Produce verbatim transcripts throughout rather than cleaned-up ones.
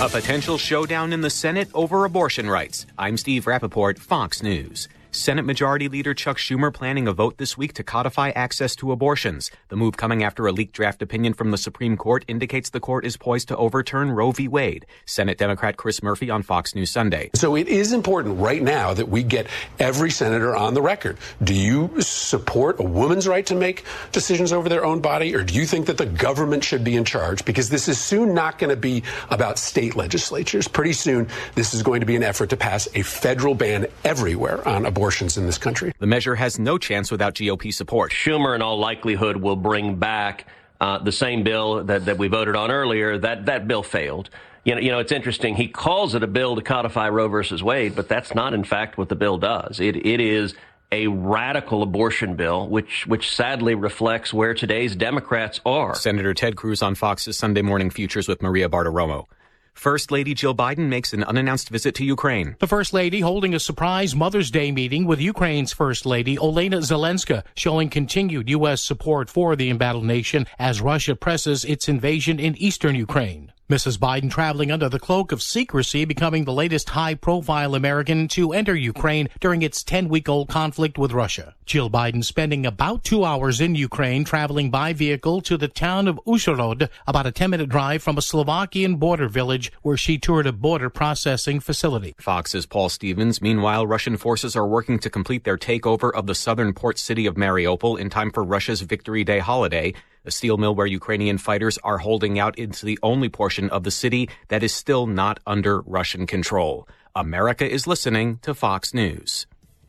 potential showdown in the Senate over abortion rights. I'm Steve Rappaport, Fox News. Senate Majority Leader Chuck Schumer planning a vote this week to codify access to abortions. The move coming after a leaked draft opinion from the Supreme Court indicates the court is poised to overturn Roe v. Wade. Senate Democrat Chris Murphy on Fox News Sunday. So it is important right now that we get every senator on the record. Do you support a woman's right to make decisions over their own body, or do you think that the government should be in charge? Because this is soon not going to be about state legislatures. Pretty soon, this is going to be an effort to pass a federal ban everywhere on abortion. abortions in this country. The measure has no chance without G O P support. Schumer, in all likelihood, will bring back uh, the same bill that, that we voted on earlier. That that bill failed. You know, you know, it's interesting. He calls it a bill to codify Roe versus Wade, but that's not, in fact, what the bill does. It it is a radical abortion bill, which which sadly reflects where today's Democrats are. Senator Ted Cruz on Fox's Sunday Morning Futures with Maria Bartiromo. First Lady Jill Biden makes an unannounced visit to Ukraine. The First Lady holding a surprise Mother's Day meeting with Ukraine's First Lady, Olena Zelenska, showing continued U S support for the embattled nation as Russia presses its invasion in eastern Ukraine. Missus Biden traveling under the cloak of secrecy, becoming the latest high-profile American to enter Ukraine during its ten-week-old conflict with Russia. Jill Biden spending about two hours in Ukraine, traveling by vehicle to the town of Uzhhorod, about a ten-minute drive from a Slovakian border village where she toured a border processing facility. Fox's Paul Stevens. Meanwhile, Russian forces are working to complete their takeover of the southern port city of Mariupol in time for Russia's Victory Day holiday. A steel mill where Ukrainian fighters are holding out into the only portion of the city that is still not under Russian control. America is listening to Fox News.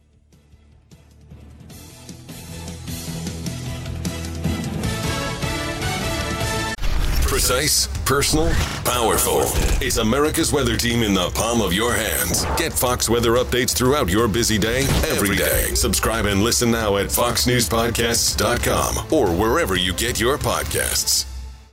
Precise, personal, powerful. It's America's weather team in the palm of your hands. Get Fox weather updates throughout your busy day, every day. Subscribe and listen now at fox news podcasts dot com or wherever you get your podcasts.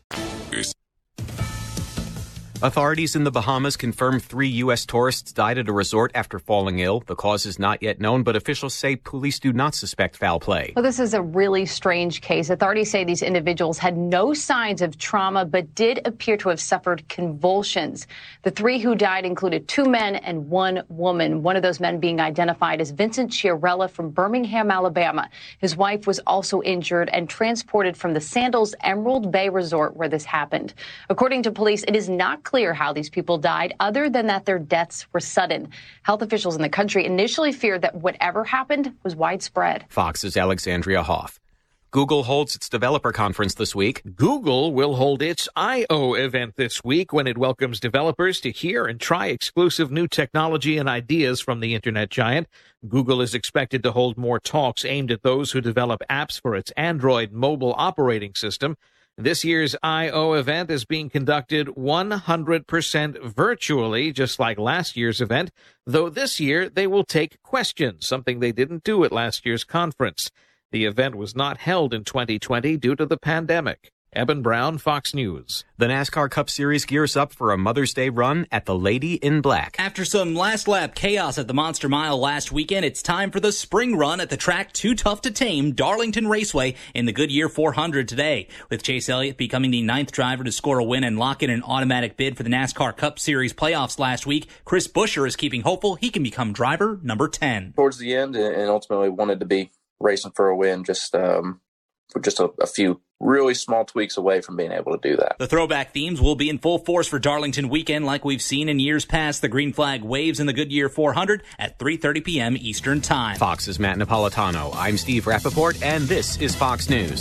Authorities in the Bahamas confirm three U S tourists died at a resort after falling ill. The cause is not yet known, but officials say police do not suspect foul play. Well, this is a really strange case. Authorities say these individuals had no signs of trauma, but did appear to have suffered convulsions. The three who died included two men and one woman, one of those men being identified as Vincent Chiarella from Birmingham, Alabama. His wife was also injured and transported from the Sandals Emerald Bay Resort where this happened. According to police, it is not clear how these people died, other than that their deaths were sudden. Health officials in the country initially feared that whatever happened was widespread. Fox's Alexandria Hoff. Google holds its developer conference this week. Google will hold its I O event this week when it welcomes developers to hear and try exclusive new technology and ideas from the internet giant. Google is expected to hold more talks aimed at those who develop apps for its Android mobile operating system. This year's I O event is being conducted one hundred percent virtually, just like last year's event, though this year they will take questions, something they didn't do at last year's conference. The event was not held in twenty twenty due to the pandemic. Eben Brown, Fox News. The NASCAR Cup Series gears up for a Mother's Day run at the Lady in Black. After some last-lap chaos at the Monster Mile last weekend, it's time for the spring run at the track Too Tough to Tame, Darlington Raceway, in the Goodyear four hundred today. With Chase Elliott becoming the ninth driver to score a win and lock in an automatic bid for the NASCAR Cup Series playoffs last week, Chris Buescher is keeping hopeful he can become driver number ten. Towards the end, and ultimately wanted to be racing for a win, just um, for just a, a few really small tweaks away from being able to do that. The throwback themes will be in full force for Darlington weekend like we've seen in years past. The green flag waves in the Goodyear four hundred at three thirty p.m. Eastern Time. Fox's Matt Napolitano. I'm Steve Rappaport, and this is Fox News.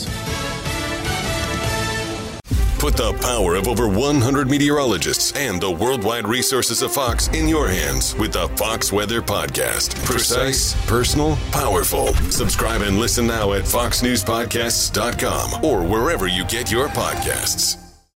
Put the power of over one hundred meteorologists and the worldwide resources of Fox in your hands with the Fox Weather Podcast. Precise, personal, powerful. Subscribe and listen now at fox news podcasts dot com or wherever you get your podcasts.